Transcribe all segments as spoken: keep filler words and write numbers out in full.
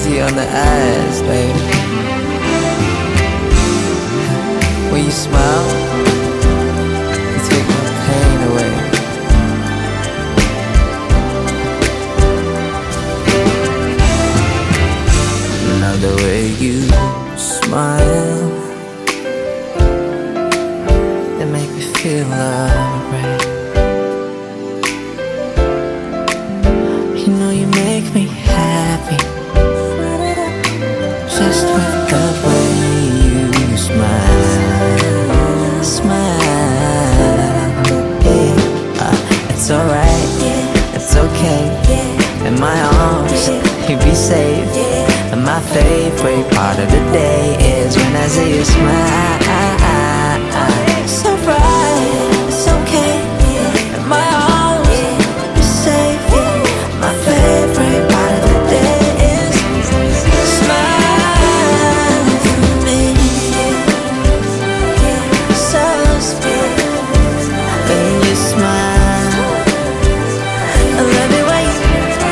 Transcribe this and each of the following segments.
easy on the eyes, baby. When you smile, you take my pain away. Now the way you smile, it make me feel alright. You know you make me happy, just with the way you smile, smile. Yeah, uh, it's alright, yeah, it's okay. In my arms, you be safe. And my favorite part of the day is when I see you smile. It's alright, it's okay. In my arms, you safe. My favorite part of the day is smile for me. So sweet when you smile. I love it when you,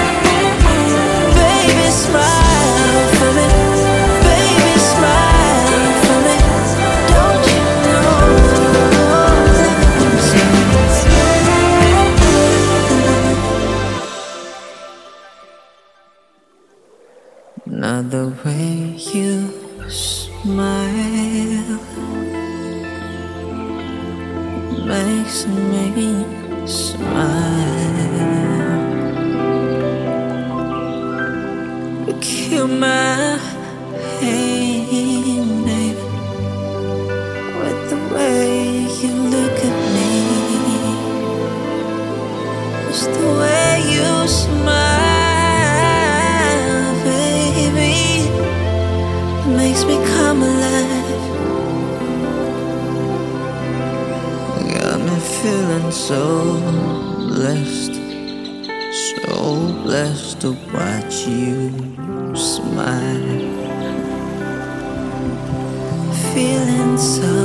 baby, smile for me. Baby, smile for me. Don't you know? Now the way you smile makes me smile. You kill my pain, baby, with the way you look at me. It's the way you smile, baby, it makes me come alive. Got me feeling so blessed, so blessed to watch you smile. Feeling so